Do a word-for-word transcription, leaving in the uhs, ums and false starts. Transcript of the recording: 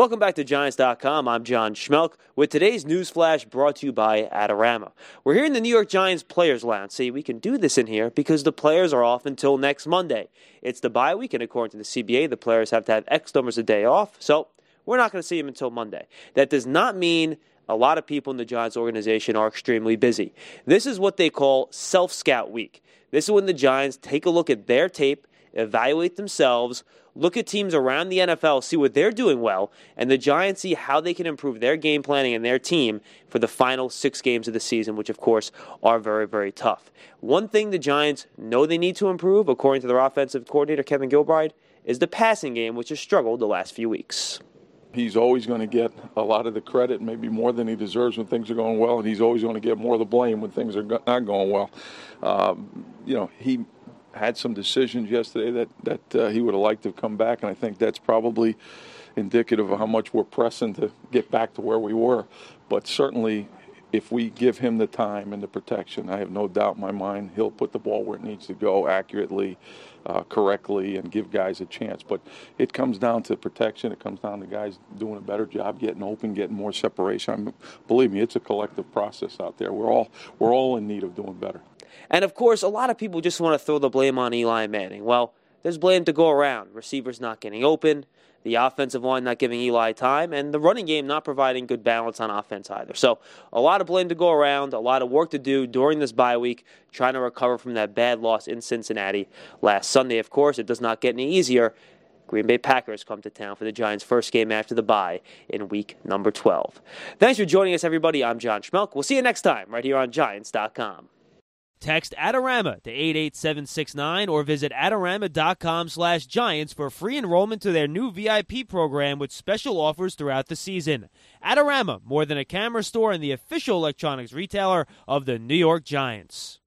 Welcome back to Giants dot com. I'm John Schmelk with today's news flash brought to you by Adorama. We're here in the New York Giants Players Lounge. See, we can do this in here because the players are off until next Monday. It's the bye week, and according to the C B A, the players have to have X numbers a day off, so we're not going to see them until Monday. That does not mean a lot of people in the Giants organization are extremely busy. This is what they call self-scout week. This is when the Giants take a look at their tape, evaluate themselves, look at teams around the N F L, see what they're doing well, and the Giants see how they can improve their game planning and their team for the final six games of the season, which, of course, are very, very tough. One thing the Giants know they need to improve, according to their offensive coordinator, Kevin Gilbride, is the passing game, which has struggled the last few weeks. He's always going to get a lot of the credit, maybe more than he deserves when things are going well, and he's always going to get more of the blame when things are go- not going well. Um, you know, he had some decisions yesterday that, that uh, he would have liked to have come back, and I think that's probably indicative of how much we're pressing to get back to where we were. But certainly, if we give him the time and the protection, I have no doubt in my mind he'll put the ball where it needs to go accurately, uh, correctly, and give guys a chance. But it comes down to protection. It comes down to guys doing a better job, getting open, getting more separation. I mean, believe me, it's a collective process out there. We're all we're all in need of doing better. And, of course, a lot of people just want to throw the blame on Eli Manning. Well, there's blame to go around. Receivers not getting open, the offensive line not giving Eli time, and the running game not providing good balance on offense either. So a lot of blame to go around, a lot of work to do during this bye week, trying to recover from that bad loss in Cincinnati last Sunday. Of course, it does not get any easier. Green Bay Packers come to town for the Giants' first game after the bye in week number twelve. Thanks for joining us, everybody. I'm John Schmelk. We'll see you next time right here on Giants dot com. Text Adorama to eight eight seven six nine or visit Adorama.com slash Giants for free enrollment to their new V I P program with special offers throughout the season. Adorama, more than a camera store and the official electronics retailer of the New York Giants.